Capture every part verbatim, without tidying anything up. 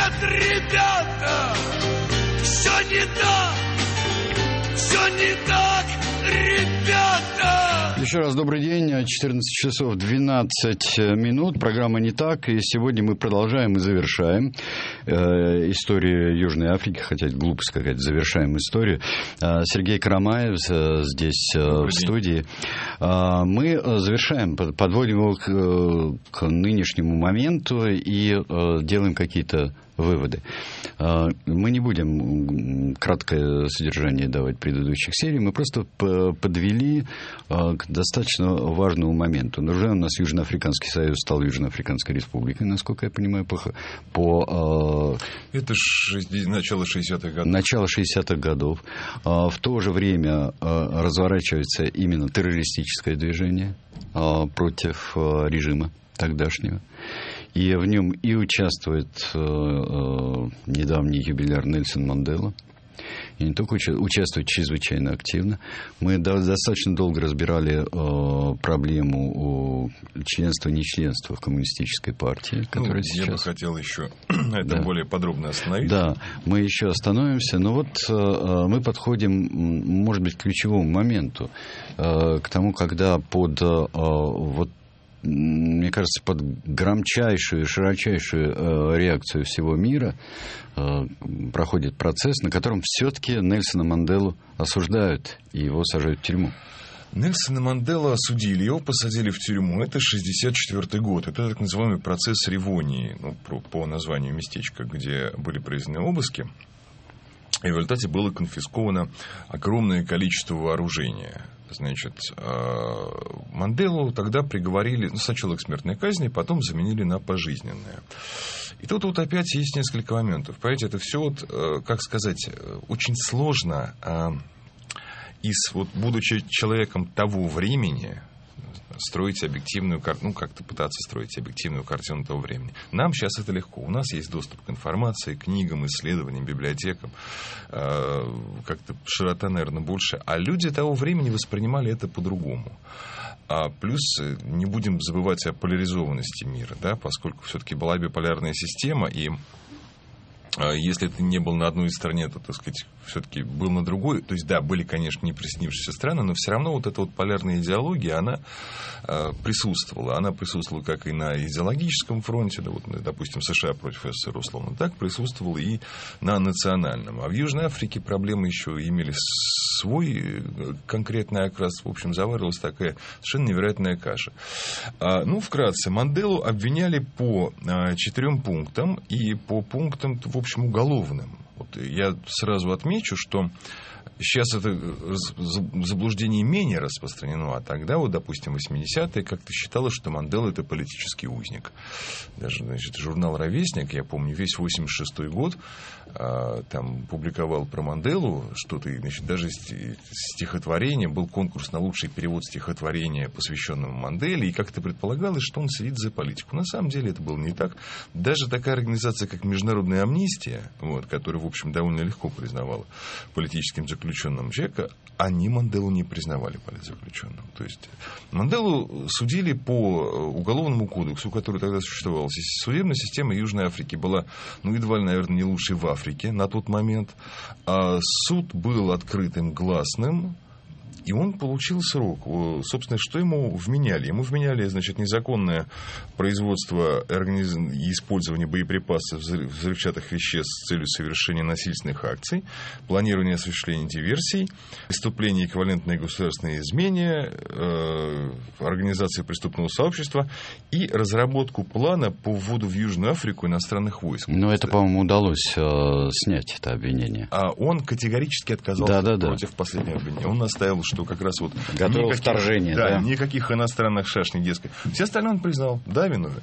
Нет, ребята, все не так, все не так, ребята. Еще раз добрый день. четырнадцать часов двенадцать минут. Программа «Не так». И сегодня мы продолжаем и завершаем э, историю Южной Африки. Хотя это глупость какая-то. Завершаем историю. Э, Сергей Карамаев э, здесь э, в студии. Э, мы завершаем, подводим его к, к нынешнему моменту и э, делаем какие-то выводы. Мы не будем краткое содержание давать предыдущих серий, мы просто подвели к достаточно важному моменту. Уже у нас Южноафриканский Союз стал Южноафриканской Республикой, насколько я понимаю, по... по Это шесть... начало шестидесятых годов. Начало шестидесятых годов. В то же время разворачивается именно террористическое движение против режима тогдашнего. И в нем и участвует э, э, недавний юбиляр Нельсон Мандела. И не только уча- участвует чрезвычайно активно. Мы до- достаточно долго разбирали э, проблему э, членства-нечленства в коммунистической партии, которая ну, сейчас... Я бы хотел еще на этом да. более подробно остановиться. Да, мы еще остановимся. Но вот э, мы подходим, может быть, к ключевому моменту. Э, к тому, когда под... Э, вот мне кажется, под громчайшую, широчайшую э, реакцию всего мира э, проходит процесс, на котором все-таки Нельсона Манделу осуждают и его сажают в тюрьму. Нельсона Манделу осудили, его посадили в тюрьму. Это шестьдесят четвёртый год. Это так называемый процесс Ревонии, ну, по, по названию местечка, где были проведены обыски. И в результате было конфисковано огромное количество вооружения. Значит, Манделу тогда приговорили, ну, сначала к смертной казни, потом заменили на пожизненное. И тут вот опять есть несколько моментов. Понимаете, это все, вот, как сказать, очень сложно, из, вот, будучи человеком того времени, строить объективную картину, ну, как-то пытаться строить объективную картину того времени. Нам сейчас это легко. У нас есть доступ к информации, книгам, исследованиям, библиотекам. Э, как-то широта, наверное, больше. А люди того времени воспринимали это по-другому. А плюс не будем забывать о поляризованности мира, да, поскольку все-таки была биполярная система, и если ты не был на одной стороне, то, так сказать, все-таки был на другой. То есть, да, были, конечно, не приснившиеся страны, но все равно вот эта вот полярная идеология, она э, присутствовала. Она присутствовала как и на идеологическом фронте, да, вот, допустим, США против СССР, условно, так присутствовала и на национальном. А в Южной Африке проблемы еще имели свой конкретный окрас. В общем, заварилась такая совершенно невероятная каша. А, ну, вкратце, Манделу обвиняли по а, четырем пунктам и по пунктам, в общем, уголовным. Вот я сразу отмечу, что сейчас это заблуждение менее распространено, а тогда, вот, допустим, в восьмидесятые как-то считалось, что Мандела – это политический узник. Даже, значит, журнал «Ровесник», я помню, весь восемьдесят шестой год а, там публиковал про Манделу что-то, значит, даже стихотворение, был конкурс на лучший перевод стихотворения, посвященного Манделе, и как-то предполагалось, что он следит за политику. На самом деле это было не так. Даже такая организация, как Международная амнистия, вот, которая, в общем, довольно легко признавала политическим заключенным человека, они Манделу не признавали политзаключенным. То есть Манделу судили по уголовному кодексу, который тогда существовал. Судебная система Южной Африки была, ну, едва ли, наверное, не лучшей в Африке на тот момент. А суд был открытым, гласным. И он получил срок. Собственно, что ему вменяли? Ему вменяли, значит, незаконное производство и использование боеприпасов, взрывчатых веществ с целью совершения насильственных акций, планирование и осуществление диверсий, преступление, эквивалентное государственной измене, э, организация преступного сообщества и разработку плана по вводу в Южную Африку иностранных войск. Но это, по-моему, удалось э, снять это обвинение. А он категорически отказался да, да, да. против последнего обвинения. Он настоял, что как раз вот... Готово вторжение, да, да? Никаких иностранных шашней, дескать. Все остальное он признал. Да, виновен.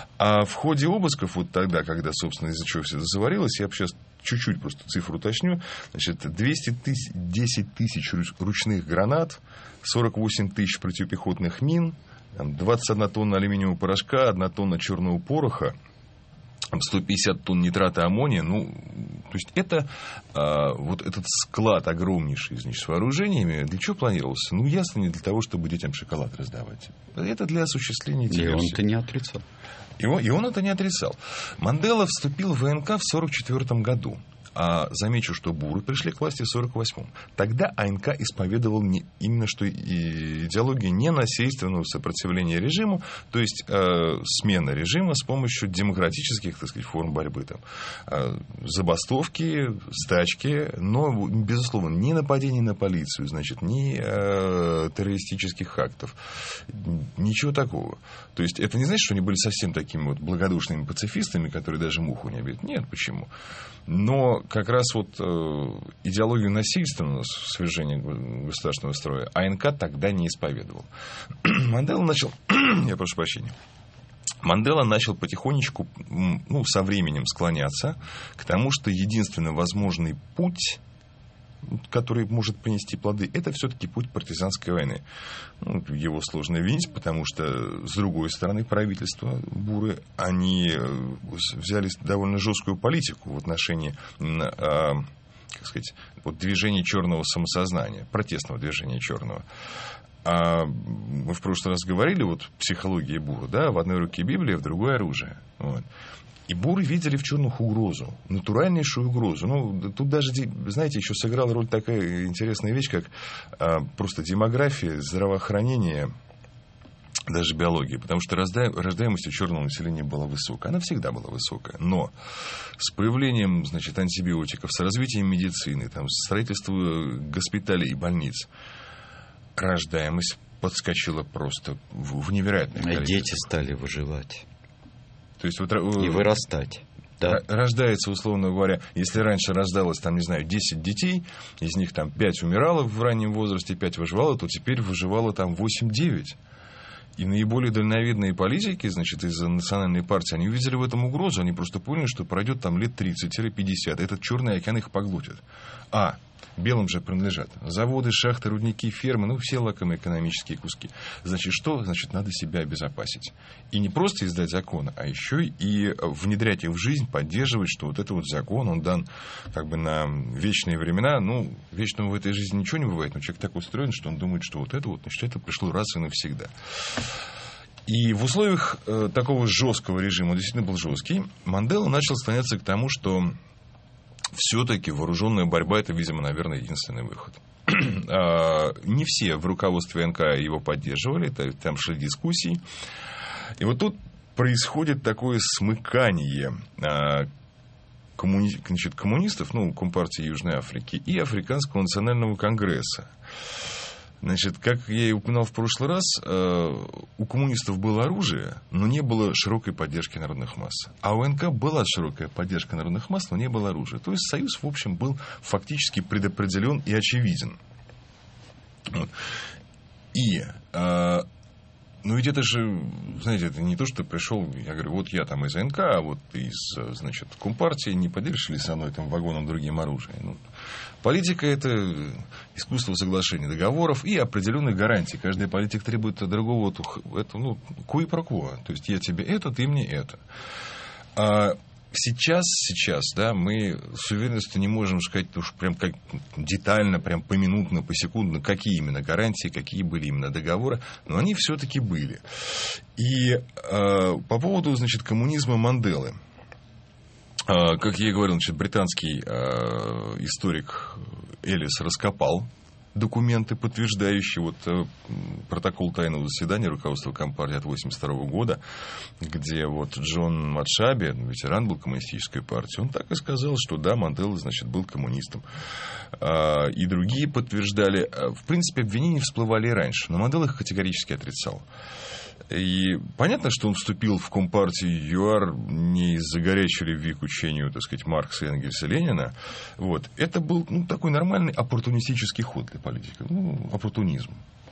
А в ходе обысков, вот тогда, когда, собственно, из-за чего все это заварилось, я сейчас чуть-чуть просто цифру уточню, значит, двести десять тысяч ручных гранат, сорок восемь тысяч противопехотных мин, двадцать одна тонна алюминиевого порошка, одна тонна черного пороха, сто пятьдесят тонн нитрата аммония, ну, То есть это а, вот этот склад огромнейший, значит, с вооружениями, для чего планировался? Ну, ясно, не для того, чтобы детям шоколад раздавать. Это для осуществления диверсии. И он это не отрицал. И он, и он это не отрицал. Мандела вступил в ВНК в сорок четвёртом году. А замечу, что буры пришли к власти в сорок восьмом. Тогда АНК исповедовал не, именно что идеологию ненасильственного сопротивления режиму, то есть э, смена режима с помощью демократических, так сказать, форм борьбы. Там, э, забастовки, стачки, но, безусловно, ни нападений на полицию, значит, ни э, террористических актов, ничего такого. То есть это не значит, что они были совсем такими вот благодушными пацифистами, которые даже муху не обидят. Нет, почему? Но как раз вот э, идеологию насильственного свержения государственного строя АНК тогда не исповедовал. Мандела начал... Я прошу прощения. Мандела начал потихонечку, ну, со временем склоняться к тому, что единственный возможный путь, который может принести плоды, это все-таки путь партизанской войны. Ну, его сложно винить, потому что, с другой стороны, правительство буры, они взяли довольно жесткую политику в отношении, как сказать, вот движения черного самосознания, протестного движения черного. А мы в прошлый раз говорили, вот психология бура, да, в одной руке Библия, в другой оружие. Вот. И буры видели в черных угрозу, натуральнейшую угрозу. Ну, тут даже, знаете, еще сыграла роль такая интересная вещь, как а, просто демография, здравоохранение, даже биология. Потому что разда... рождаемость у черного населения была высокая. Она всегда была высокая. Но с появлением, значит, антибиотиков, с развитием медицины, там, с строительством госпиталей и больниц, рождаемость подскочила просто в, в невероятное количество. Дети стали выживать. То есть, вот, и вырастать. Да. Рождается, условно говоря, если раньше рождалось, там, не знаю, десять детей, из них там пять умирало в раннем возрасте, пять выживало, то теперь выживало там восемь-девять. И наиболее дальновидные политики, значит, из национальной партии, они увидели в этом угрозу, они просто поняли, что пройдет там лет тридцать-пятьдесят, этот черный океан их поглотит. А белым же принадлежат заводы, шахты, рудники, фермы, ну, все лакомые экономические куски. Значит, что? Значит, надо себя обезопасить. И не просто издать законы, а еще и внедрять их в жизнь, поддерживать, что вот этот вот закон, он дан как бы на вечные времена. Ну, вечного в этой жизни ничего не бывает, но человек так устроен, что он думает, что вот это вот, значит, это пришло раз и навсегда. И в условиях э, такого жесткого режима, действительно был жесткий, Мандела начал склоняться к тому, что все-таки вооруженная борьба — это, видимо, наверное, единственный выход. Не все в руководстве АНК его поддерживали, там шли дискуссии. И вот тут происходит такое смыкание коммуни... значит, коммунистов, ну, Компартии Южной Африки, и Африканского национального конгресса. Значит, как я и упоминал в прошлый раз, у коммунистов было оружие, но не было широкой поддержки народных масс. А у АНК была широкая поддержка народных масс, но не было оружия. То есть союз, в общем, был фактически предопределен и очевиден. Вот. И... Ну, ведь это же, знаете, это не то, что пришел, я говорю, вот я там из АНК, а вот из, значит, Компартии, не поделишь ли со мной там вагоном другим оружием? Ну, политика — это искусство соглашения договоров и определенных гарантий. Каждый политик требует от другого, это, ну, куи про кво. То есть я тебе это, ты мне это. А сейчас, сейчас, да, мы с уверенностью не можем сказать уж прям как детально, прям поминутно, посекундно, какие именно гарантии, какие были именно договоры, но они все-таки были. И э, по поводу, значит, коммунизма Манделы. Э, как я и говорил, значит, британский э, историк Эллис раскопал документы, подтверждающие вот, э, протокол тайного заседания руководства Компартии от восемьдесят второго года, где вот Джон Мачаби, ветеран был коммунистической партии, он так и сказал, что да, Мандела, значит, был коммунистом. А, и другие подтверждали. В принципе, обвинения всплывали и раньше, но Мандела их категорически отрицал. И понятно, что он вступил в Компартию ЮАР не из-за горячей любви к учению, так сказать, Маркса, Энгельса, Ленина. Вот. Это был, ну, такой нормальный оппортунистический ход для политика. Ну, оппортунизм.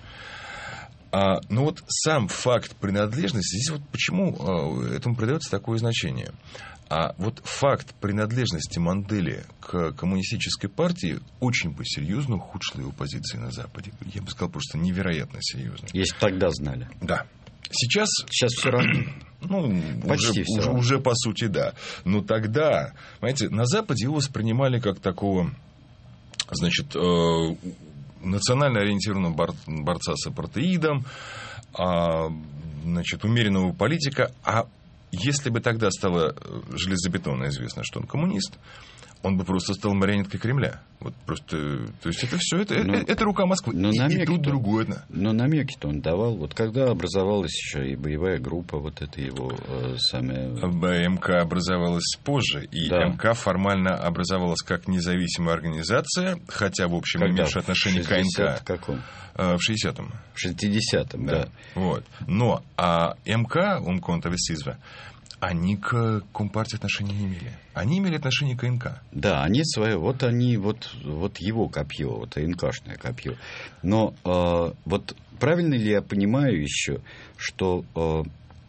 А, но вот сам факт принадлежности, здесь вот почему а, этому придается такое значение. А вот факт принадлежности Мандели к коммунистической партии очень бы серьезно ухудшил его позиции на Западе. Я бы сказал, просто невероятно серьезно. Если тогда знали. Да. Сейчас... Сейчас все равно. Ну, Почти уже, все уже, равно. уже по сути, да. Но тогда, понимаете, на Западе его воспринимали как такого, значит, э, национально ориентированного бор, борца с апартеидом, э, значит, умеренного политика. А если бы тогда стало железобетонно известно, что он коммунист, он бы просто стал марионеткой Кремля. Вот просто, то есть это все, это, но, это, это рука Москвы. Но и, и тут другое. Но намеки-то он давал. Вот когда образовалась еще и боевая группа, вот это его э, самое... МК образовалась позже, и да. МК формально образовалась как независимая организация, хотя, в общем, когда? имевшая отношение к КНК. В каком? В шестидесятом. В шестидесятом, да. да. Вот. Но а МК, Умконта Весизва, они к Компартии отношения не имели. Они имели отношение к КНК. Да, они свое, вот они, вот, вот его копье, вот АНКшное копье. Но э, вот правильно ли я понимаю еще, что э,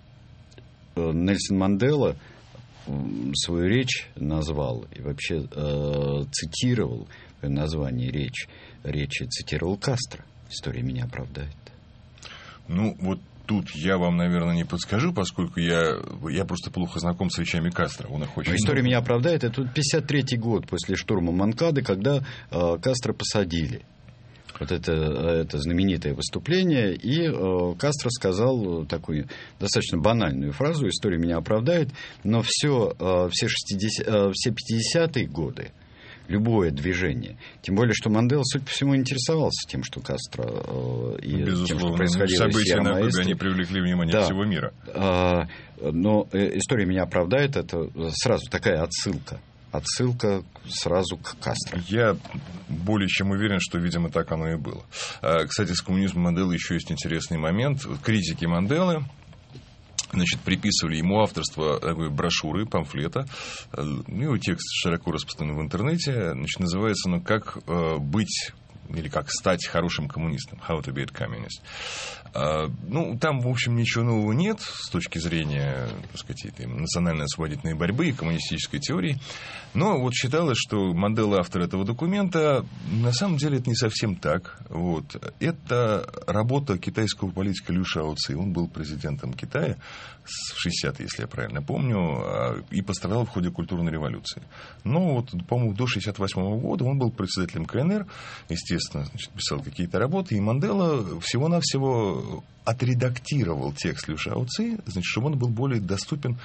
Нельсон Мандела свою речь назвал и вообще э, цитировал название речь, речи, цитировал Кастро. История меня оправдает. Ну, вот тут я вам, наверное, не подскажу, поскольку я, я просто плохо знаком с речами Кастро. Он их очень... Но история меня оправдает. Это пятьдесят третий год после штурма Монкады, когда э, Кастро посадили. Вот это, это знаменитое выступление. И э, Кастро сказал такую достаточно банальную фразу: история меня оправдает. Но все, э, все, шестидесятые, э, все пятидесятые годы, любое движение. Тем более, что Мандела, судя по всему, интересовался тем, что Кастро э, и безусловно, тем, что происходило события в Сьерра-Маэстро. они привлекли внимание да. всего мира. А, но э, история меня оправдает. Это сразу такая отсылка. Отсылка сразу к Кастро. Я более чем уверен, что, видимо, так оно и было. Кстати, с коммунизмом Манделы еще есть интересный момент. Критики Манделы, значит, приписывали ему авторство такой брошюры, памфлета. Его текст широко распространен в интернете. Значит, называется оно «Как быть или как стать хорошим коммунистом». How to be a communist. Ну, там, в общем, ничего нового нет с точки зрения, так сказать, национально-освободительной борьбы и коммунистической теории. Но вот считалось, что Мандела автор этого документа. На самом деле это не совсем так. Вот. Это работа китайского политика Лю Шаоци. Он был президентом Китая в шестидесятые, если я правильно помню, и пострадал в ходе культурной революции. Но вот, по-моему, до шестьдесят восьмого года он был председателем КНР, естественно, значит, писал какие-то работы, и Мандела всего-навсего отредактировал текст Лю Шаоци, значит, чтобы он был более доступен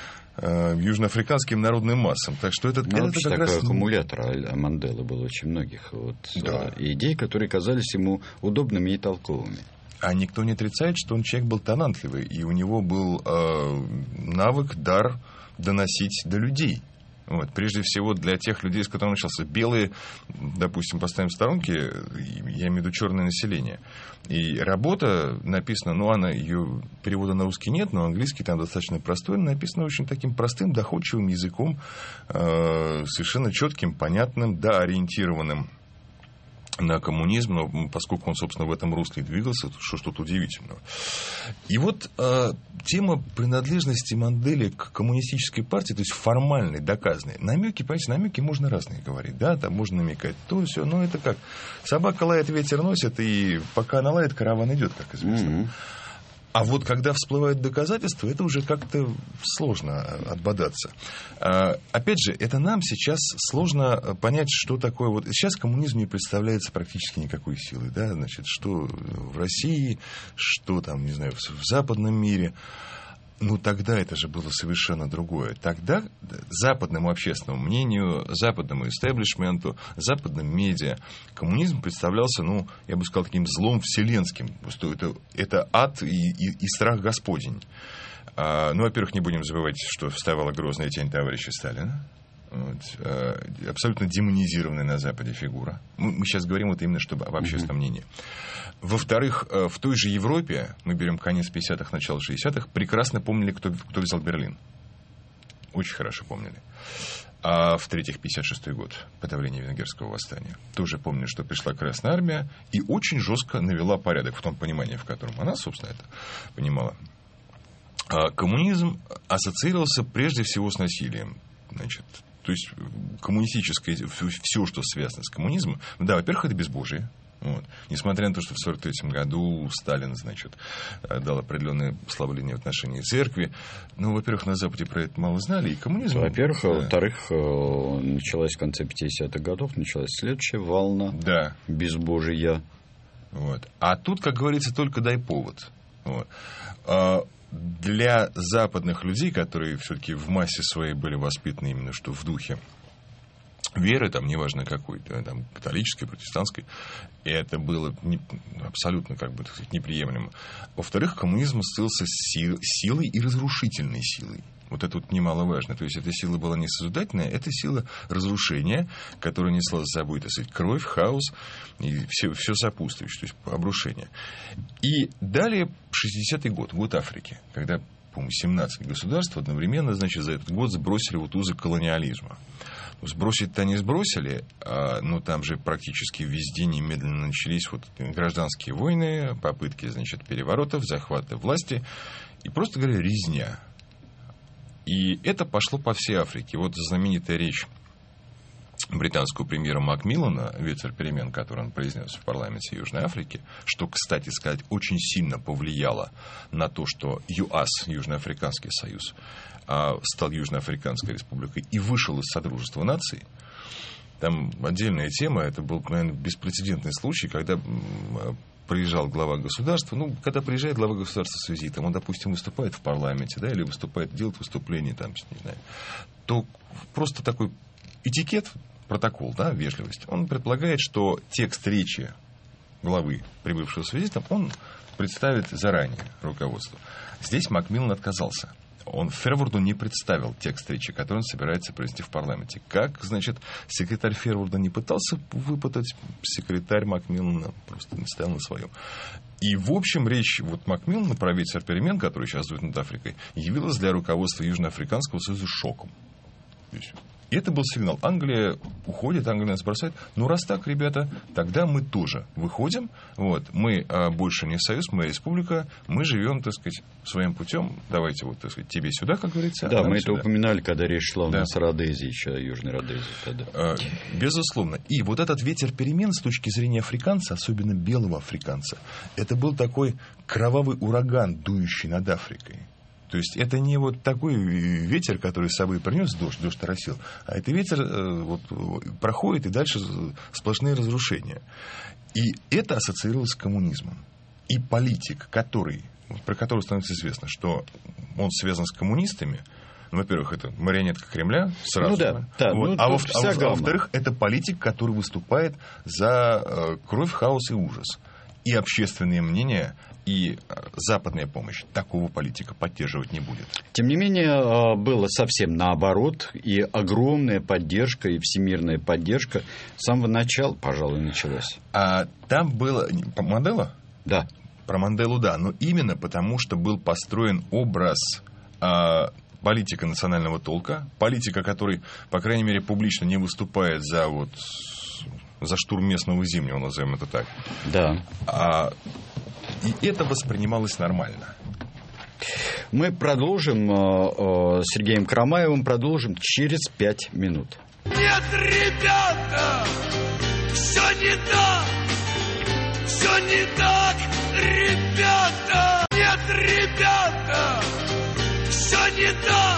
э, южноафриканским народным массам. Так что этот, ну, это вообще как такой раз... аккумулятор Манделы был очень многих вот, да. идей, которые казались ему удобными и толковыми. А никто не отрицает, что он человек был талантливый, и у него был э, навык, дар доносить до людей. Вот. Прежде всего для тех людей, с которыми он начался. Белые, допустим, поставим в сторонке, я имею в виду черное население. И работа написана, ну, она, ее перевода на русский нет, но английский там достаточно простой, написано очень таким простым, доходчивым языком, э, совершенно четким, понятным, да, ориентированным на коммунизм, но поскольку он, собственно, в этом русле двигался, что что-то удивительного. И вот э, тема принадлежности Мандели к коммунистической партии, то есть формальной, доказанной, намеки, понимаете, намеки можно разные говорить, да, там можно намекать, то все, но это как, собака лает, ветер носит, и пока она лает, караван идет, как известно. Mm-hmm. А вот когда всплывают доказательства, это уже как-то сложно отбодаться. А, опять же, это нам сейчас сложно понять, что такое... Вот сейчас коммунизм не представляется практически никакой силой. Да? Значит, что в России, что там, не знаю, в западном мире. Ну, тогда это же было совершенно другое. Тогда западному общественному мнению, западному истеблишменту, западным медиа коммунизм представлялся, ну, я бы сказал, таким злом вселенским. Что это, это ад и, и, и страх Господень. А, ну, во-первых, не будем забывать, что вставала грозная тень товарища Сталина. Вот, а, абсолютно демонизированная на Западе фигура. Мы, мы сейчас говорим вот именно чтобы об общественном мнении. Во-вторых, в той же Европе, мы берем конец пятидесятых, начало шестидесятых, прекрасно помнили, кто, кто взял Берлин. Очень хорошо помнили. А в-третьих, пятьдесят шестой год, подавление венгерского восстания. Тоже помнили, что пришла Красная Армия и очень жестко навела порядок в том понимании, в котором она, собственно, это понимала. А коммунизм ассоциировался прежде всего с насилием. Значит, то есть коммунистическое, все, что связано с коммунизмом, да, во-первых, это безбожие. Вот. Несмотря на то, что в сорок третьем году Сталин, значит, дал определенное послабление в отношении церкви, ну, во-первых, на Западе про это мало знали, и коммунизм... Во-первых, да. во-вторых, началась в конце пятидесятых годов, началась следующая волна да. безбожия. Вот. А тут, как говорится, только дай повод. Вот. А для западных людей, которые все-таки в массе своей были воспитаны именно что в духе веры, там, неважно какой, там, католической, протестантской, это было не, абсолютно, как бы, так сказать, неприемлемо. Во-вторых, коммунизм становился сил, силой и разрушительной силой. Вот это вот немаловажно. То есть, эта сила была не созидательная, это сила разрушения, которая несла за собой, так сказать, кровь, хаос и все, все сопутствующее, то есть, обрушение. И далее шестидесятый год, год Африки, когда, по-моему, семнадцать государств одновременно, значит, за этот год сбросили вот узы колониализма. Сбросить-то не сбросили, но там же практически везде немедленно начались вот гражданские войны, попытки, значит, переворотов, захвата власти и, просто говоря, резня. И это пошло по всей Африке. Вот знаменитая речь британского премьера Макмиллана, ветер перемен, который он произнес в парламенте Южной Африки, что, кстати сказать, очень сильно повлияло на то, что ЮАС, Южноафриканский союз, стал Южноафриканской республикой и вышел из Содружества наций. Там отдельная тема, это был, наверное, беспрецедентный случай, когда приезжал глава государства, ну, когда приезжает глава государства с визитом, он, допустим, выступает в парламенте, да, или выступает, делает выступление, там, не знаю, то просто такой этикет, протокол, да, вежливость, он предполагает, что текст речи главы, прибывшего с визитом, он представит заранее руководству. Здесь Макмиллан отказался. Он Ферворду не представил текст речи, который он собирается произнести в парламенте. Как, значит, секретарь Ферворда не пытался выпытать, секретарь Макмиллана просто не стоял на своем. И, в общем, речь вот Макмиллана про ветер перемен, который сейчас дует над Африкой, явилась для руководства Южноафриканского союза шоком. И это был сигнал. Англия уходит, Англия нас бросает. Ну, раз так, ребята, тогда мы тоже выходим. Вот. Мы а, больше не союз, мы республика. Мы живем, так сказать, своим путем. Давайте, вот, так сказать, тебе сюда, как говорится. Да, а мы сюда. Это упоминали, когда речь шла у да. нас о Родезии, еще о Южной Родезии. Тогда. А, безусловно. И вот этот ветер перемен с точки зрения африканца, особенно белого африканца, это был такой кровавый ураган, дующий над Африкой. То есть, это не вот такой ветер, который с собой принес дождь, дождь тарасил, а это ветер э, вот, проходит, и дальше сплошные разрушения. И это ассоциировалось с коммунизмом. И политик, который, про которого становится известно, что он связан с коммунистами, ну, во-первых, это марионетка Кремля, сразу. Ну, да, да, вот. ну, а, во- вся а, гамма. а во-вторых, это политик, который выступает за э, кровь, хаос и ужас. И общественное мнение, и западная помощь такого политика поддерживать не будет. Тем не менее, было совсем наоборот, и огромная поддержка, и всемирная поддержка с самого начала, пожалуй, началась. А там было... Мандела? Да. Про Манделу, да, но именно потому, что был построен образ а, политика национального толка, политика, который, по крайней мере, публично не выступает за вот... за штурм местного зимнего, назовем это так. Да. А, и это воспринималось нормально. Мы продолжим э, с Сергеем Карамаевым, продолжим через пять минут. Нет, ребята, все не так, все не так, ребята. Нет, ребята, все не так,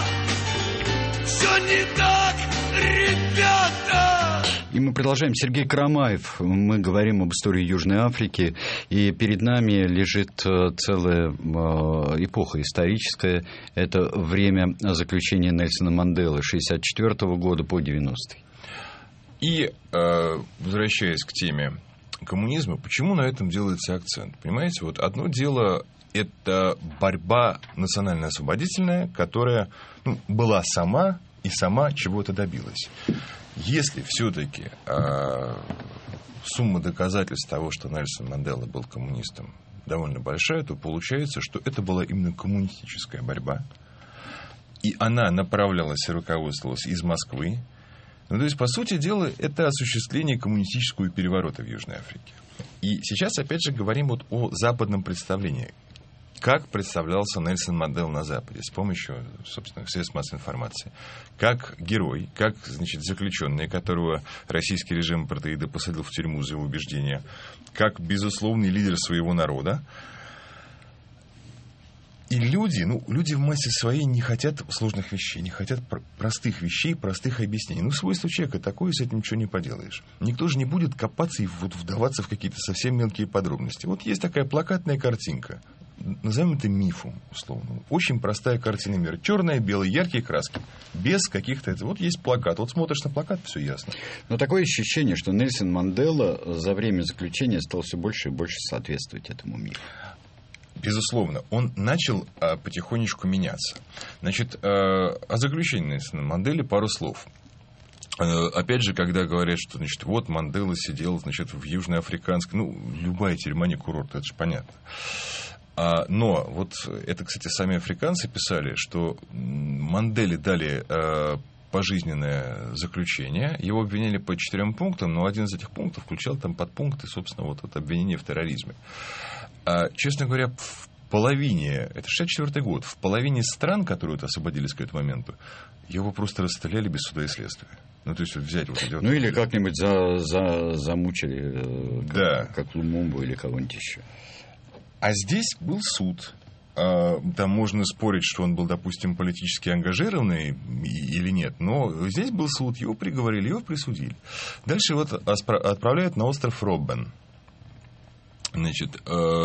все не так, ребята. И мы продолжаем. Сергей Карамаев. Мы говорим об истории Южной Африки. И перед нами лежит целая эпоха историческая. Это время заключения Нельсона Манделы с шестьдесят четвёртого года по девяностый. И, возвращаясь к теме коммунизма, почему на этом делается акцент? Понимаете, вот одно дело – это борьба национально-освободительная, которая ну, была сама и сама чего-то добилась. Если все-таки э, сумма доказательств того, что Нельсон Мандела был коммунистом, довольно большая, то получается, что это была именно коммунистическая борьба. И она направлялась и руководствовалась из Москвы. Ну, то есть, по сути дела, это осуществление коммунистического переворота в Южной Африке. И сейчас, опять же, говорим вот о западном представлении. как представлялся Нельсон Мандела на Западе с помощью, собственно, средств массовой информации. Как герой, как, значит, заключенный, которого российский режим апартеида посадил в тюрьму за его убеждения, как безусловный лидер своего народа. И люди, ну, люди в массе своей не хотят сложных вещей, не хотят пр- простых вещей, простых объяснений. Ну, свойство человека такое, с этим ничего не поделаешь. Никто же не будет копаться и вот вдаваться в какие-то совсем мелкие подробности. Вот есть такая плакатная картинка. Назовем это мифом, условно. Очень простая картина мира. Черная, белая, яркие краски. Без каких-то... Вот есть плакат. Вот смотришь на плакат, все ясно. Но такое ощущение, что Нельсон Мандела за время заключения стал все больше и больше соответствовать этому миру. Безусловно, он начал а, потихонечку меняться. Значит, а, о заключении Нельсона Манделы пару слов. А, опять же, когда говорят, что, значит, вот Мандела сидел, значит, в Южноафриканской... Ну, любая тюрьма не курорт, это же понятно. А, но вот это, кстати, сами африканцы писали, что Манделе дали а, пожизненное заключение. Его обвиняли по четырем пунктам, но один из этих пунктов включал там подпункты, собственно, вот это обвинение в терроризме. А, честно говоря, в половине, это шестьдесят четвёртый год, в половине стран, которые вот освободились к этому моменту, его просто расстреляли без суда и следствия. Ну, то есть, вот взять вот эти вот... Ну, или как-нибудь за, за, замучили, да. как, как Лумумбу или кого-нибудь еще. А здесь был суд. Там можно спорить, что он был, допустим, политически ангажированный или нет, но здесь был суд, его приговорили, его присудили. Дальше вот отправляют на остров Роббен. Значит,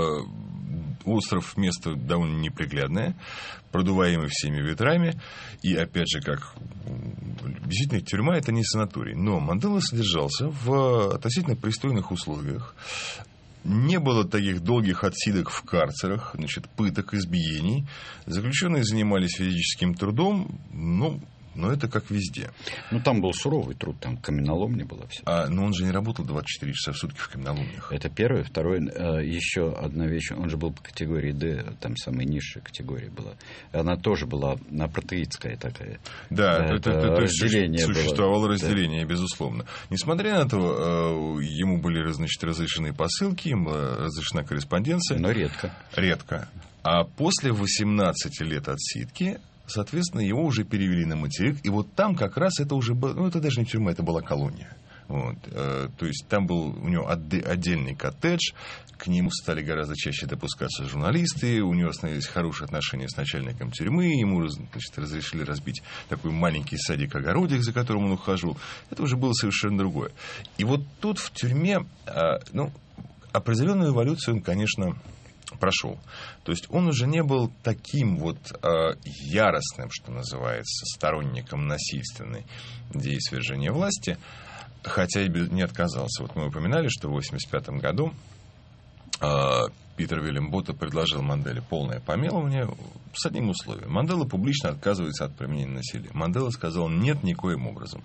остров место довольно неприглядное, продуваемый всеми ветрами, и опять же, как действительно, тюрьма — это не санаторий, но Мандела содержался в относительно пристойных условиях. Не было таких долгих отсидок в карцерах, значит, пыток, избиений. Заключенные занимались физическим трудом, ну, но это как везде. Ну, там был суровый труд, там каменоломня была вся. А, но он же не работал двадцать четыре часа в сутки в каменоломнях. Это первое. Второе, еще одна вещь, он же был по категории Д, там самая низшая категория была. Она тоже была апартеидская такая. Да, да, это, это, это, разделение это существовало было. разделение, да. Безусловно. Несмотря на то, ему были, значит, разрешены посылки, ему была разрешена корреспонденция. Но редко. Редко. А после восемнадцати лет отсидки, соответственно, его уже перевели на материк, и вот там как раз это уже было, ну, это даже не тюрьма, это была колония. Вот. То есть там был у него отдельный коттедж, к нему стали гораздо чаще допускаться журналисты, у него остановились хорошие отношения с начальником тюрьмы, ему, значит, разрешили разбить такой маленький садик-огородик, за которым он ухаживал. Это уже было совершенно другое. И вот тут в тюрьме, ну, определенную эволюцию он, конечно, прошел. То есть он уже не был таким вот э, яростным, что называется, сторонником насильственной идеи свержения власти, хотя и не отказался. Вот мы упоминали, что в восемьдесят пятом году э, Питер Вильям Ботта предложил Манделе полное помилование с одним условием. Мандела публично отказывается от применения насилия. Мандела сказал нет никоим образом.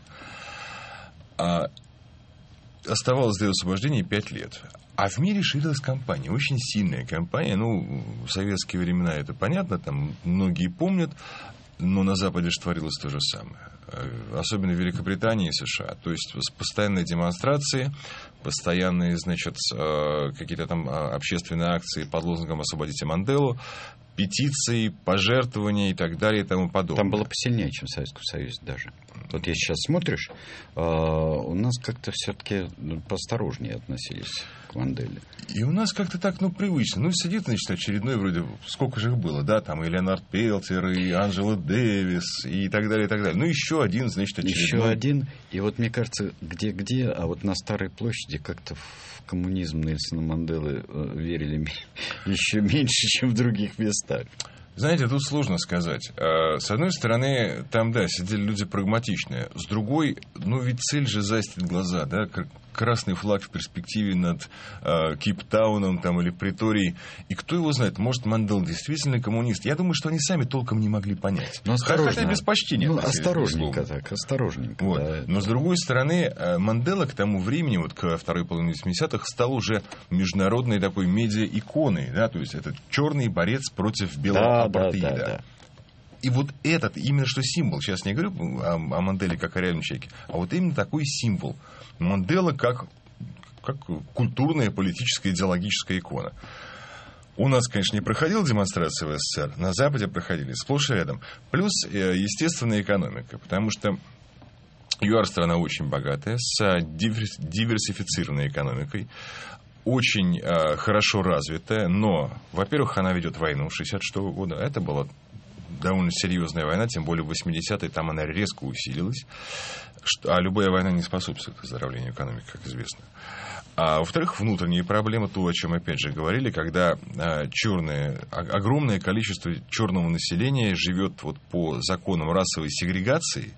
А оставалось до освобождения пять лет. А в мире ширилась кампания, очень сильная кампания. Ну, в советские времена это понятно, там многие помнят, но на Западе же творилось то же самое. Особенно в Великобритании и США. То есть постоянные демонстрации, постоянные, значит, какие-то там общественные акции под лозунгом «Освободите Манделу», петиции, пожертвования и так далее и тому подобное. Там было посильнее, чем в Советском Союзе даже. Вот если сейчас смотришь, у нас как-то все-таки поосторожнее относились к Манделе. И у нас как-то так, ну, привычно. Ну, сидит, значит, очередной вроде, сколько же их было, да, там и Леонард Пелтер, и Анджела Дэвис, и так далее, и так далее. Ну, еще один, значит, очередной. Еще один. И вот, мне кажется, где-где, а вот на Старой площади как-то в коммунизм Нельсона Манделы верили еще меньше, чем в других местах. Знаете, тут сложно сказать. С одной стороны, там, да, сидели люди прагматичные. С другой, ну, ведь цель же застит глаза, да, красный флаг в перспективе над э, Кейптауном там, или Преторией. И кто его знает, может, Мандела действительно коммунист. Я думаю, что они сами толком не могли понять. Но осторожно. Хотя без почтения. Ну, осторожненько так, осторожненько. Вот. Да. Но, с другой стороны, Мандела к тому времени, вот к второй половине восьмидесятых, стал уже международной такой медиа-иконой. Да? То есть, это черный борец против белого апартеида. Да, да, да. И вот этот, именно что символ, сейчас не говорю о, о Манделе как о реальном человеке, а вот именно такой символ. Мандела как, как культурная, политическая, идеологическая икона. У нас, конечно, не проходила демонстрация в СССР, на Западе проходили сплошь и рядом. Плюс, естественная экономика, потому что ЮАР страна очень богатая, с диверсифицированной экономикой, очень э, хорошо развитая, но, во-первых, она ведет войну шестьдесят шестого года, это была довольно серьезная война, тем более в восьмидесятые там она резко усилилась, что, а любая война не способствует оздоровлению экономики, как известно. А во-вторых, внутренние проблемы, то, о чем опять же говорили, когда а, черные, а, огромное количество черного населения живет вот по законам расовой сегрегации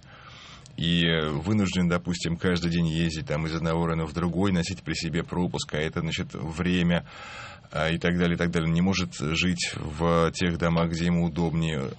и вынужден, допустим, каждый день ездить там из одного района в другой, носить при себе пропуск, а это, значит, время а, и так далее, и так далее, не может жить в тех домах, где ему удобнее.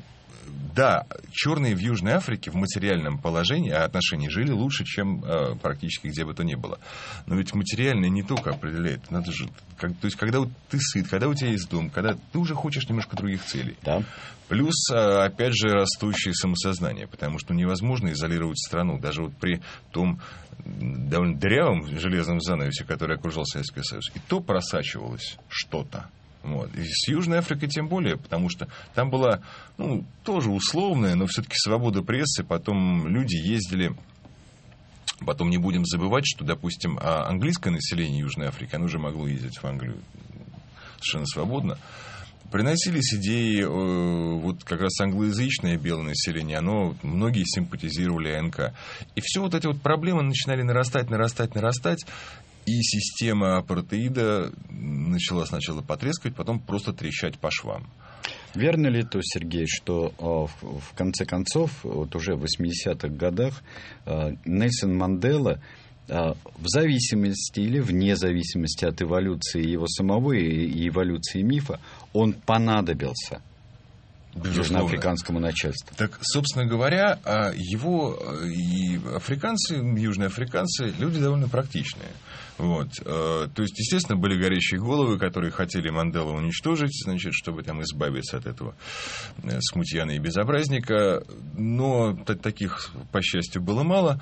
Да, черные в Южной Африке в материальном положении, отношении жили лучше, чем э, практически где бы то ни было. Но ведь материальное не только определяет. Надо же, как, то есть, когда вот ты сыт, когда у тебя есть дом, когда ты уже хочешь немножко других целей. Да. Плюс, опять же, растущее самосознание, потому что невозможно изолировать страну. Даже вот при том довольно дырявом железном занавесе, который окружал Советский Союз, и то просачивалось что-то. Вот. И с Южной Африкой тем более, потому что там была, ну, тоже условная, но все-таки свобода прессы. Потом люди ездили. Потом не будем забывать, что, допустим, английское население Южной Африки, оно уже могло ездить в Англию совершенно свободно. Приносились идеи, вот как раз англоязычное белое население, оно, многие симпатизировали АНК. И все вот эти вот проблемы начинали нарастать, нарастать, нарастать. И система апартеида начала сначала потрескивать, потом просто трещать по швам. Верно ли то, Сергей, что в конце концов, вот уже в восьмидесятых годах, Нельсон Мандела в зависимости или вне зависимости от эволюции его самого и эволюции мифа, он понадобился южноафриканскому начальству? Так, собственно говоря, его и африканцы, южные африканцы, люди довольно практичные. Вот. То есть, естественно, были горящие головы, которые хотели Манделу уничтожить, значит, чтобы там избавиться от этого смутьяна и безобразника. Но таких, по счастью, было мало.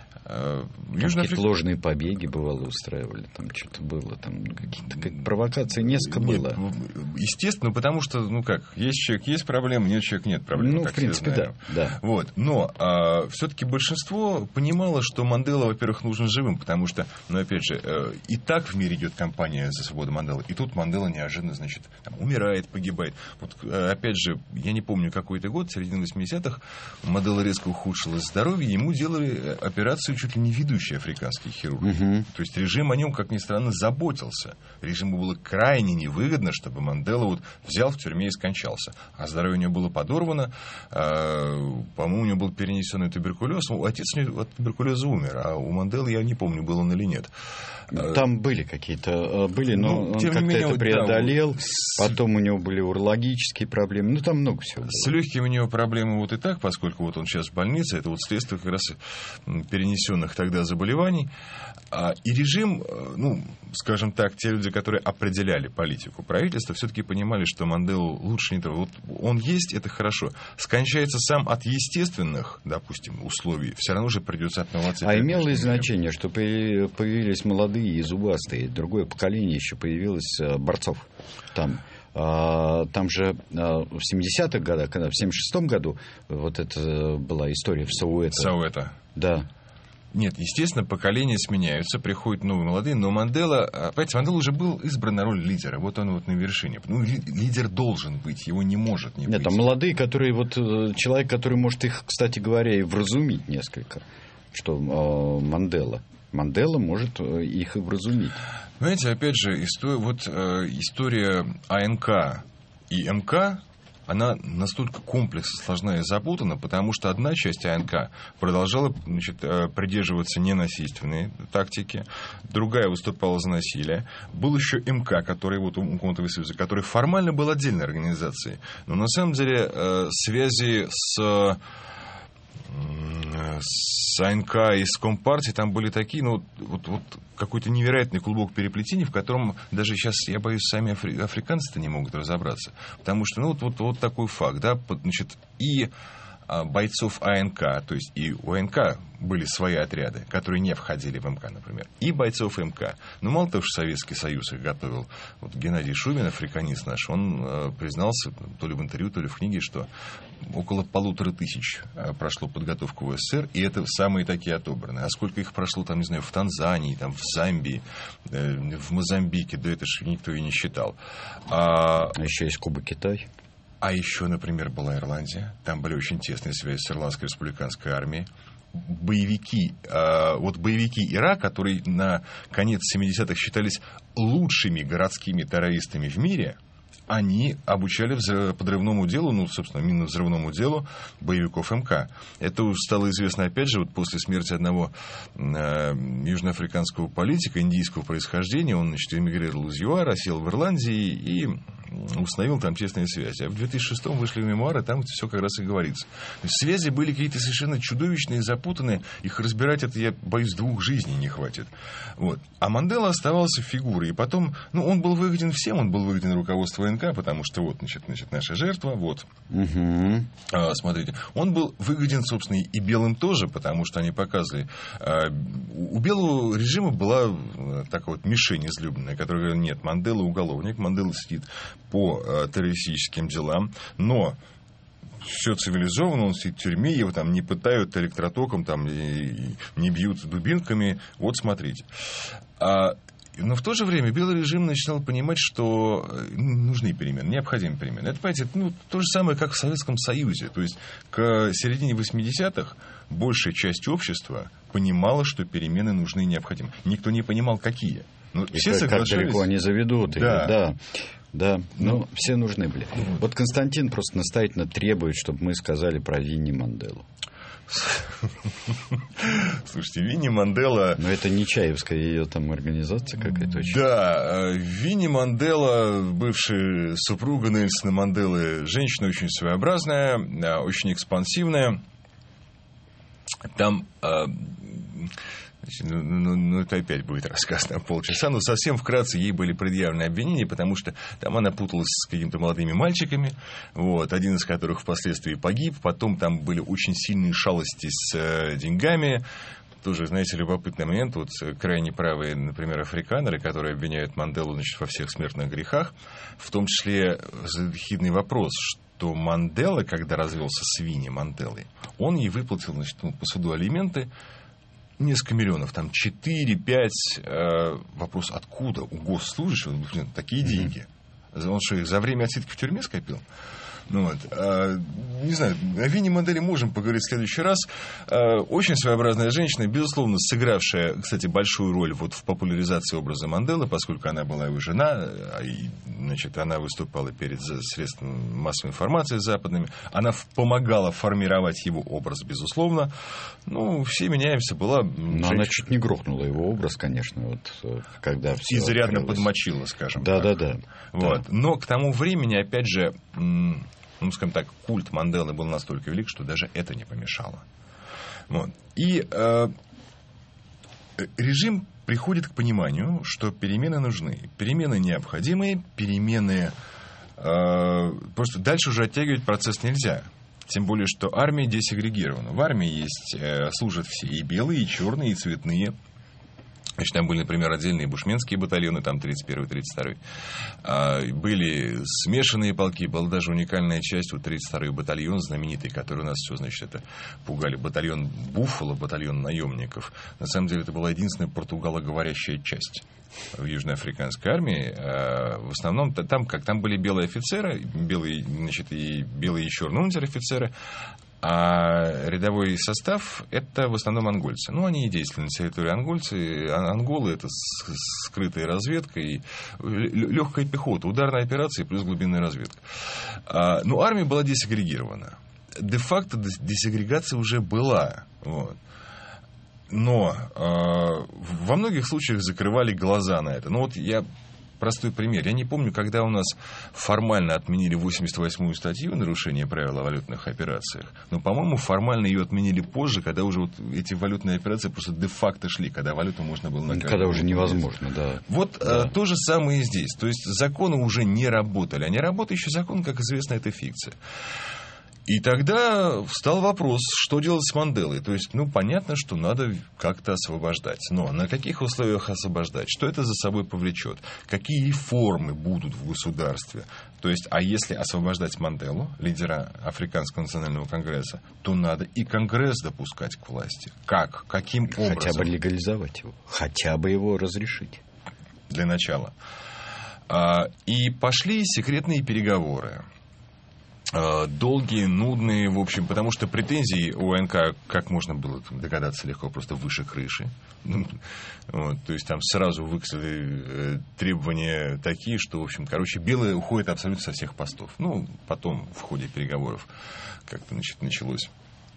Какие-то Африка... ложные побеги, бывало, устраивали. Там что-то было, там какие-то как провокации несколько нет, было. Естественно, потому что, ну как, есть человек, есть проблемы, нет человека, нет проблем. Ну, в принципе, да, да. Вот. Но а, все-таки большинство понимало, что Мандела, во-первых, нужен живым, потому что, ну, опять же, э, и так в мире идет кампания за свободу Манделы, и тут Мандела неожиданно, значит, там, умирает, погибает. Вот, э, опять же, я не помню, какой это год, в середине восьмидесятых, Мандела резко ухудшилось здоровье, ему делали операцию чуть ли не ведущий африканский хирург. Угу. То есть режим о нем, как ни странно, заботился. Режиму было крайне невыгодно, чтобы Мандела вот взял в тюрьме и скончался. А здоровье у него было подорвано. Э, по-моему, у него был перенесенный туберкулез. Отец у него от туберкулеза умер, а у Манделы, я не помню, был он или нет. Там были какие-то, были, но ну, он как-то менее, это преодолел. Да, потом у него были урологические проблемы. Ну, там много всего было. С легкими у него проблемы вот и так, поскольку вот он сейчас в больнице. Это вот следствие как раз перенесенных тогда заболеваний. И режим, ну, скажем так, те люди, которые определяли политику правительства, все-таки понимали, что Манделу лучше не трогать. Вот он есть, это хорошо. Скончается сам от естественных, допустим, условий, все равно же придется отмываться. А имело ли значение, что появились молодые и зубастые, другое поколение еще появилось борцов там? Там же в семидесятых годах, когда в семьдесят шестом году вот это была история в Соуэто. Соуэто. Да. Нет, естественно, поколения сменяются, приходят новые молодые, но Мандела, понимаете, Мандела уже был избран на роль лидера, вот он вот на вершине. Ну, лидер должен быть, его не может не быть. Нет, там молодые, которые, вот, человек, который может их, кстати говоря, и вразумить несколько, что э, Мандела. Мандела может их и вразумить. Знаете, опять же, история, вот, э, история АНК и МК, она настолько комплексно, сложна и запутана, потому что одна часть АНК продолжала, значит, придерживаться ненасильственной тактики, другая выступала за насилие. Был еще МК, который, вот, Умкоматовый союз, который формально был отдельной организацией, но на самом деле э, связи с... с АНК и с Компартией там были такие, ну, вот, вот какой-то невероятный клубок переплетений, в котором даже сейчас, я боюсь, сами афри- африканцы-то не могут разобраться. Потому что, ну, вот, вот, вот такой факт, да, значит, и бойцов АНК, то есть и у АНК были свои отряды, которые не входили в МК, например, и бойцов МК. Но мало того, что Советский Союз их готовил, вот Геннадий Шубин, африканист наш, он э, признался то ли в интервью, то ли в книге, что около полутора тысяч прошло подготовку в СССР, и это самые такие отобранные. А сколько их прошло, там, не знаю, в Танзании, там, в Замбии, э, в Мозамбике, да это же никто и не считал. А, а еще есть Куба-Китай. А еще, например, была Ирландия. Там были очень тесные связи с Ирландской республиканской армией. Боевики, э, вот боевики Ира, которые на конец семидесятых считались лучшими городскими террористами в мире, они обучали взрыв, подрывному делу, ну, собственно, минно-взрывному делу боевиков МК. Это стало известно, опять же, вот после смерти одного э, южноафриканского политика индийского происхождения. Он, значит, эмигрировал из ЮАР, осел в Ирландии и установил там тесные связи. А в две тысячи шестом вышли мемуары, там это все как раз и говорится. То есть связи были какие-то совершенно чудовищные, запутанные. Их разбирать, это, я боюсь, двух жизней не хватит. Вот. А Мандела оставался фигурой. И потом, ну, он был выгоден всем, он был выгоден руководству АНК, потому что вот, значит, значит наша жертва, вот. Угу. А, смотрите. Он был выгоден, собственно, и белым тоже, потому что они показывали. А, у белого режима была такая вот мишень излюбленная, которая говорила, нет, Мандела уголовник, Мандела сидит по э, террористическим делам, но все цивилизованно, он сидит в тюрьме, его там не пытают электротоком, там, и, и не бьют дубинками. Вот смотрите. А, но в то же время белый режим начинал понимать, что нужны перемены, необходимы перемены. Это, понимаете, ну, то же самое, как в Советском Союзе. То есть к середине восьмидесятых большая часть общества понимала, что перемены нужны и необходимы. Никто не понимал, какие. Но и все как, соглашались. Как далеко они заведут. Да. И, да. Да, ну, ну, все нужны были. Mm. Вот Константин просто настоятельно требует, чтобы мы сказали про Винни Манделу. Слушайте, Винни Мандела... Но это не Чаевская ее там организация какая-то очень... Да, Винни Мандела, бывшая супруга Нельсона Манделы, женщина очень своеобразная, очень экспансивная. Там... Ну, ну, ну, это опять будет рассказ на полчаса. Но совсем вкратце ей были предъявлены обвинения, потому что там она путалась с какими-то молодыми мальчиками, вот, один из которых впоследствии погиб. Потом там были очень сильные шалости с э, деньгами. Тоже, знаете, любопытный момент. Вот крайне правые, например, африканеры, которые обвиняют Манделу, значит, во всех смертных грехах, в том числе захидный вопрос, что Мандела, когда развелся с Винни Манделой, он ей выплатил, значит, ну, по суду алименты несколько миллионов, там четыре-пять. Э, вопрос, откуда у госслужащего такие mm-hmm. деньги? Он что, их за время отсидки в тюрьме скопил? Ну, вот. а, не знаю, о Винни Манделе можем поговорить в следующий раз. А, очень своеобразная женщина, безусловно, сыгравшая, кстати, большую роль вот в популяризации образа Манделы, поскольку она была его жена, и, значит, она выступала перед средствами массовой информации западными, она помогала формировать его образ, безусловно. Ну, все меняемся, была... Но женщина... она чуть не грохнула его образ, конечно, вот, когда все изрядно открылось. Подмочила, скажем да, так. Да, да, вот. да. Но к тому времени, опять же... ну, скажем так, культ Манделы был настолько велик, что даже это не помешало. Вот. И э, режим приходит к пониманию, что перемены нужны. Перемены необходимые, перемены... Э, просто дальше уже оттягивать процесс нельзя. Тем более, что армия десегрегирована. В армии есть, э, служат все, и белые, и черные, и цветные. Значит, там были, например, отдельные бушменские батальоны, там тридцать первый, тридцать второй. А, были смешанные полки, была даже уникальная часть, вот тридцать второй батальон знаменитый, который у нас все, значит, это пугали. Батальон Буффало, батальон наемников. На самом деле, это была единственная португалоговорящая часть в южноафриканской армии. А, в основном там, как там были белые офицеры, белые, значит, и белые и черные унтер-офицеры. А рядовой состав – это в основном ангольцы. Ну, они и действовали на территории ангольцы. Анголы – это скрытая разведка и легкая пехота, ударная операция плюс глубинная разведка. А, ну, армия была десегрегирована. Де-факто десегрегация уже была. Вот. Но а, во многих случаях закрывали глаза на это. Ну, вот я... Простой пример. Я не помню, когда у нас формально отменили восемьдесят восьмую статью нарушения правил о валютных операциях. Но, по-моему, формально ее отменили позже, когда уже вот эти валютные операции просто де-факто шли, когда валюту можно было накапливать. Когда уже невозможно, да. Вот да. А, то же самое и здесь. То есть законы уже не работали. А не работающий закон, как известно, это фикция. И тогда встал вопрос, что делать с Манделой. То есть, ну, понятно, что надо как-то освобождать. Но на каких условиях освобождать? Что это за собой повлечет? Какие реформы будут в государстве? То есть, а если освобождать Манделу, лидера Африканского национального конгресса, то надо и Конгресс допускать к власти. Как? Каким образом? Хотя бы легализовать его. Хотя бы его разрешить. Для начала. И пошли секретные переговоры. Долгие, нудные, в общем, потому что претензии у ОНК, как можно было догадаться легко, просто выше крыши. Вот, то есть там сразу выкатили требования такие, что, в общем, короче, белые уходят абсолютно со всех постов. Ну, потом в ходе переговоров как-то, значит, началось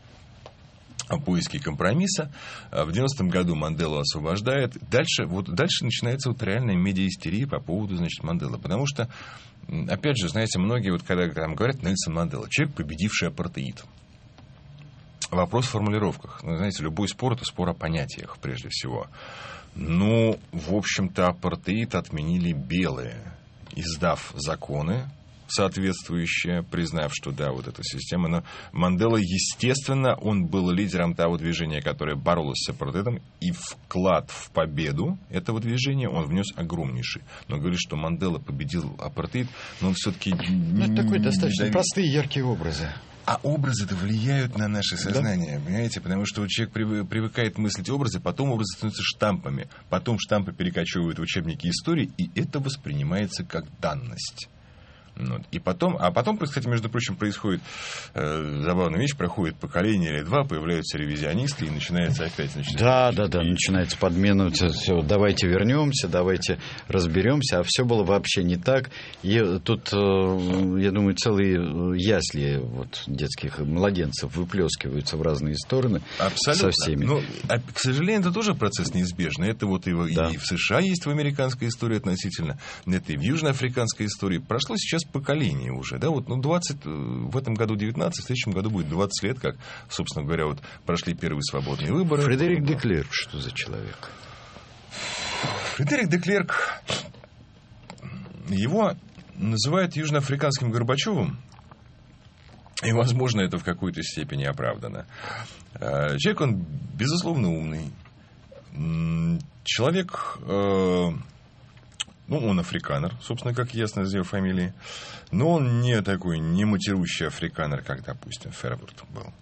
поиски компромисса. В девяностом году Манделу освобождают. Дальше, вот дальше начинается вот реальная медиа-истерия по поводу, значит, Манделы. Потому что, опять же, знаете, многие, вот когда там говорят Нельсон Мандела, человек, победивший апартеид. Вопрос в формулировках. Ну, знаете, любой спор — это спор о понятиях, прежде всего. Ну, в общем-то, апартеид отменили белые, издав законы соответствующее, признав, что да, вот эта система. Но Мандела, естественно, он был лидером того движения, которое боролось с апартеидом, и вклад в победу этого движения он внес огромнейший. Но говорит, что Мандела победил апартеид, но он все-таки... Ну, это такой достаточно недовид... простые, яркие образы. А образы-то влияют на наше сознание, да? Понимаете? Потому что человек привыкает мыслить образы, потом образы становятся штампами, потом штампы перекочевывают в учебники истории, и это воспринимается как данность. Вот. И потом, а потом, кстати, между прочим, происходит э, забавная вещь, проходит поколение или два, появляются ревизионисты, и начинается опять... Значит, да, да, да, начинается подмена, все, давайте вернемся, давайте разберемся, а все было вообще не так. И тут, э, я думаю, целые ясли вот, детских младенцев выплескиваются в разные стороны. Абсолютно. Со всеми. Но, а, к сожалению, это тоже процесс неизбежный. Это вот и, да. и в США есть в американской истории относительно, это и в южноафриканской истории. Прошло сейчас поколение уже, да, вот, ну, двадцать, в этом году девятнадцать, в следующем году будет двадцать лет, как, собственно говоря, вот прошли первые свободные выборы. Фредерик де Клерк, что за человек? Фредерик де Клерк, его называют южноафриканским Горбачевым, и, возможно, это в какой-то степени оправдано. Человек, он, безусловно, умный. Человек... Ну, он африканер, собственно, как ясно из его фамилии. Но он не такой, не матерущий африканер, как, допустим, Ферберт был.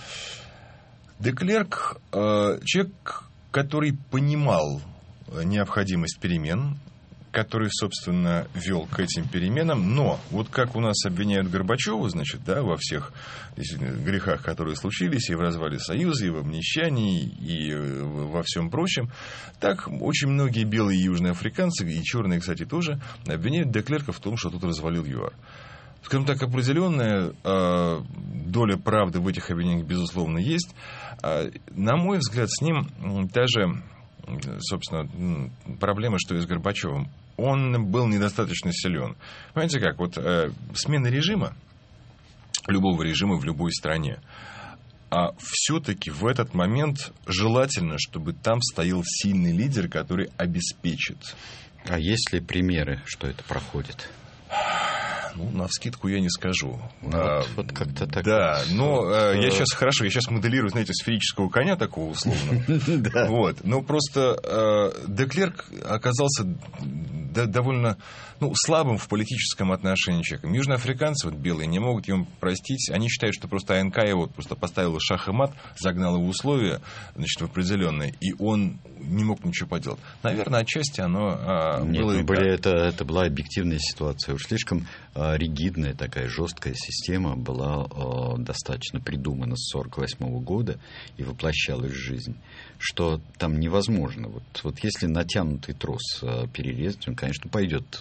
Де Клерк э, человек, который понимал необходимость перемен, который, собственно, вел к этим переменам. Но вот как у нас обвиняют Горбачева, значит, да, во всех грехах, которые случились, и в развале Союза, и в обнищании, и во всем прочем, так очень многие белые южноафриканцы, и черные, кстати, тоже, обвиняют де Клерка в том, что тут развалил ЮАР. Скажем так, определенная э, доля правды в этих обвинениях, безусловно, есть. А, на мой взгляд, с ним та же, собственно, проблема, что и с Горбачевым. Он был недостаточно силен. Понимаете как, вот э, смена режима, любого режима в любой стране, а все-таки в этот момент желательно, чтобы там стоял сильный лидер, который обеспечит. А есть ли примеры, что это проходит? Ну, навскидку я не скажу. Вот, а, вот как-то так. Да, но а, я сейчас, хорошо, я сейчас моделирую, знаете, сферического коня такого условно. Вот, но просто де Клерк оказался довольно слабым в политическом отношении человеком. Южноафриканцы, вот белые, не могут ему простить. Они считают, что просто АНК его просто поставила шах и мат, загнала в условия, значит, в определенные, и он не мог ничего поделать. Наверное, отчасти оно Нет, было... Ну, были, это, это была объективная ситуация. Уж слишком а, ригидная такая жесткая система была а, достаточно придумана с сорок восьмого года и воплощалась в жизнь, что там невозможно. Вот, вот если натянутый трос а, перерезать, он, конечно, пойдет,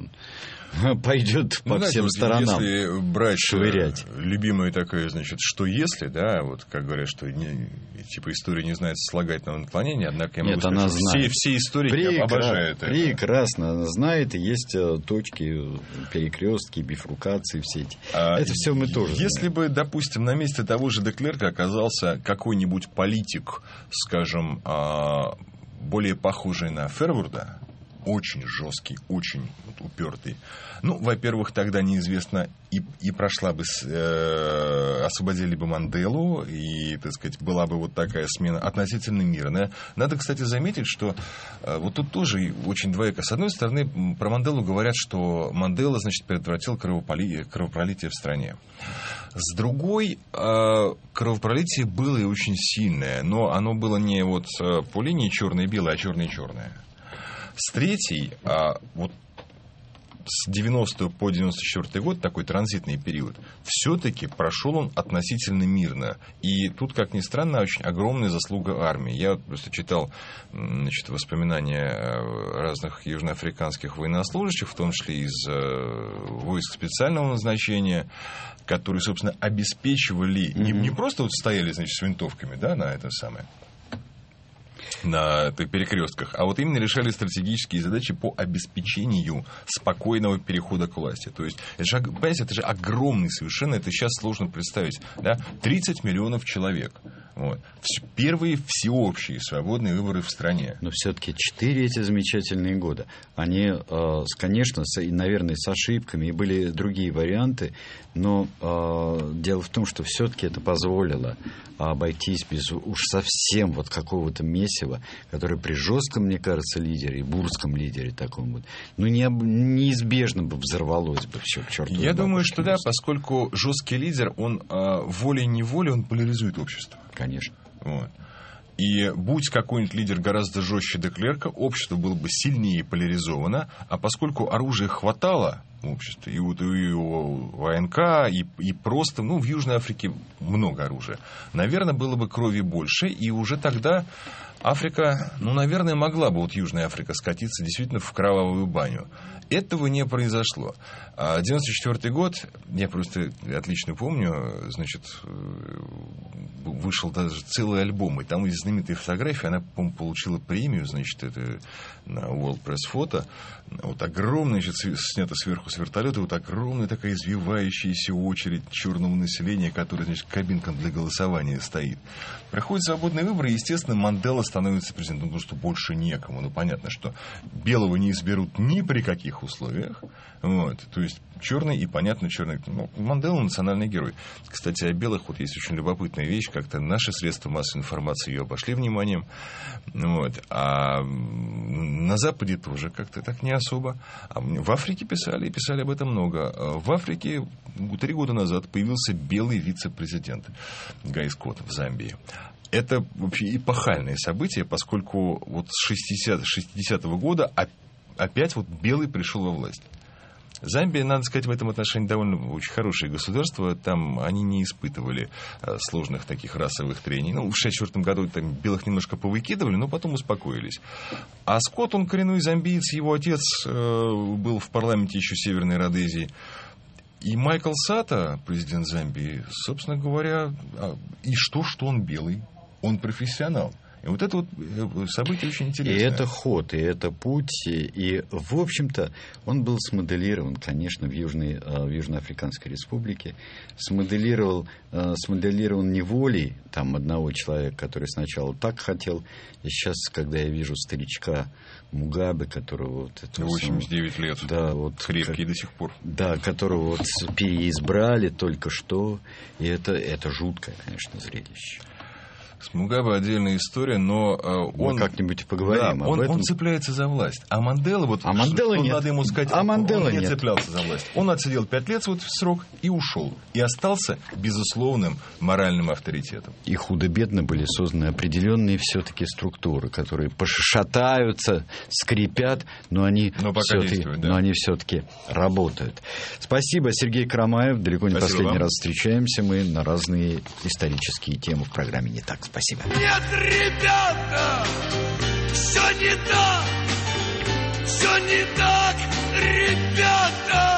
пойдет по ну, всем вот сторонам. Если брать швырять. Любимое такое, значит, что если, да, вот как говорят, что не, типа история не знает сослагательного наклонения, однако я могу Нет, сказать, она что знает. Все, все историки Прекра... обожают это. Прекрасно, она знает, и есть точки, перекрестки, бифуркации, все эти. А это все мы тоже Если знаем. бы, допустим, на месте того же де Клерка оказался какой-нибудь политик, скажем, более похожий на Ферворда, очень жесткий, очень вот, упертый. Ну, во-первых, тогда неизвестно, и, и прошла бы, э, освободили бы Манделу, и, так сказать, была бы вот такая смена относительно мирная. Надо, кстати, заметить, что э, вот тут тоже очень двояко. С одной стороны, про Манделу говорят, что Мандела, значит, предотвратил кровопролитие, кровопролитие в стране. С другой, э, кровопролитие было и очень сильное, но оно было не вот э, по линии черное и белое, а черное и черное. С третьей, а, вот с девяностого по девяносто четвёртый год, такой транзитный период, все-таки прошел он относительно мирно. И тут, как ни странно, очень огромная заслуга армии. Я просто читал, значит, воспоминания разных южноафриканских военнослужащих, в том числе из войск специального назначения, которые, собственно, обеспечивали, mm-hmm. не, не просто вот стояли, значит, с винтовками, да, на это самое, на перекрестках, а вот именно решали стратегические задачи по обеспечению спокойного перехода к власти. То есть, это же, понимаете, это же огромный совершенно, это сейчас сложно представить, да, тридцать миллионов человек. Вот. Первые всеобщие свободные выборы в стране. Но все-таки четыре эти замечательные года, они, э, конечно, с, наверное, с ошибками, и были другие варианты, но э, дело в том, что все-таки это позволило обойтись без уж совсем вот какого-то месива, которое при жестком, мне кажется, лидере, бурском лидере таком вот, ну, не, неизбежно бы взорвалось бы все к черту. Я думаю, что да, поскольку жесткий лидер, он э, волей-неволей, он поляризует общество. Конечно. Вот. И будь какой-нибудь лидер гораздо жестче Деклерка, общество было бы сильнее поляризовано, а поскольку оружия хватало в обществе, и у, и у ВНК, и, и просто, ну, в Южной Африке много оружия, наверное, было бы крови больше, и уже тогда Африка, ну, наверное, могла бы вот Южная Африка скатиться действительно в кровавую баню. Этого не произошло. девяносто четвёртый год, я просто отлично помню, значит, вышел даже целый альбом, и там есть знаменитые фотографии, она, по-моему, получила премию, значит, это на World Press Photo, вот огромная, значит, снята сверху с вертолета, вот огромная такая извивающаяся очередь черного населения, которая, значит, кабинкам для голосования стоит. Проходят свободные выборы, и, естественно, Мандела становится президентом, потому что больше некому. Ну, понятно, что белого не изберут ни при каких условиях. Вот. То есть черный и, понятно, черный. Ну, Мандела национальный герой. Кстати, о белых вот есть очень любопытная вещь. Как-то наши средства массовой информации ее обошли вниманием. Вот. А на Западе тоже как-то так не особо. А в Африке писали, и писали об этом много. В Африке три года назад появился белый вице-президент Гай Скотт в Замбии. Это вообще эпохальное событие, поскольку вот с шестидесятого года опять вот белый пришел во власть. Замбия, надо сказать, в этом отношении довольно очень хорошее государство. Там они не испытывали сложных таких расовых трений. Ну, в шестьдесят четвёртом году там белых немножко повыкидывали, но потом успокоились. А Скотт, он коренной замбиец, его отец э, был в парламенте еще Северной Родезии. И Майкл Сата, президент Замбии, собственно говоря, и что, что он белый, он профессионал. И вот это вот событие очень интересное. И это ход, и это путь. И, в общем-то, он был смоделирован, конечно, в, Южной, в Южноафриканской Республике. Смоделировал, смоделирован не волей там, одного человека, который сначала так хотел. И сейчас, когда я вижу старичка Мугабе, которого... Вот это восемьдесят девять лет. Да, вот, крепкий как, до сих пор. Да, которого вот переизбрали только что. И это, это жуткое, конечно, зрелище. С Мугабе отдельная история, но э, он... Мы как-нибудь поговорим да, об он, этом. Он цепляется за власть. А Мандела, вот а Мандела что нет. надо ему сказать, а он, Мандела он не нет. цеплялся за власть. Он отсидел пять лет вот в срок и ушел. И остался безусловным моральным авторитетом. И худо-бедно были созданы определенные все-таки структуры, которые пошатаются, скрипят, но они, но все-таки, да. но они все-таки работают. Спасибо, Сергей Карамаев. Далеко не Спасибо последний вам. раз встречаемся мы на разные исторические темы в программе «Не так». Спасибо. Нет, ребята, все не так, все не так, ребята.